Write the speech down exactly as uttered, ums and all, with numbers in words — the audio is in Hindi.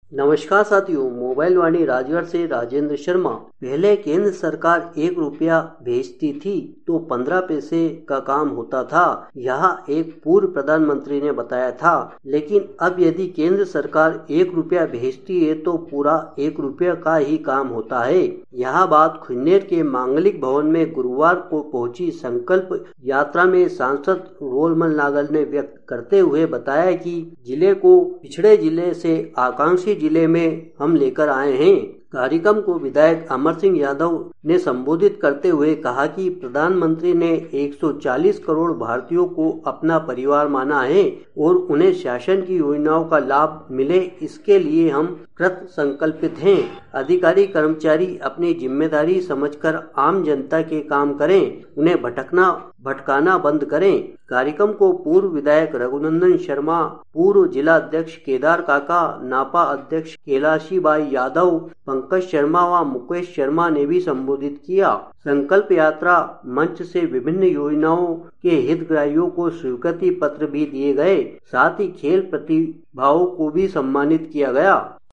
नमस्कार साथियों, मोबाइल वाणी राजगढ़ से राजेंद्र शर्मा। पहले केंद्र सरकार एक रुपया भेजती थी तो पंद्रह पैसे का काम होता था, यह एक पूर्व प्रधानमंत्री ने बताया था। लेकिन अब यदि केंद्र सरकार एक रुपया भेजती है तो पूरा एक रुपया का ही काम होता है। यह बात खुन्नेर के मांगलिक भवन में गुरुवार को पहुंची संकल्प यात्रा में सांसद रोलमन नागल ने व्यक्त करते हुए बताया कि जिले को पिछड़े जिले से आकांक्षी जिले में हम लेकर आए हैं। कार्यक्रम को विधायक अमर सिंह यादव ने संबोधित करते हुए कहा कि प्रधानमंत्री ने एक सौ चालीस करोड़ भारतीयों को अपना परिवार माना है और उन्हें शासन की योजनाओं का लाभ मिले, इसके लिए हम कृत संकल्पित हैं। अधिकारी कर्मचारी अपनी जिम्मेदारी समझकर आम जनता के काम करें, उन्हें भटकना भटकाना बंद करें। कार्यक्रम को पूर्व विधायक रघुनंदन शर्मा, पूर्व जिला अध्यक्ष केदार काका, नापा अध्यक्ष कैलाशी बाई यादव, पंकज शर्मा व मुकेश शर्मा ने भी संबोधित किया। संकल्प यात्रा मंच से विभिन्न योजनाओं के हितग्राहियों को स्वीकृति पत्र भी दिए गए, साथ ही खेल प्रतिभाओं को भी सम्मानित किया गया।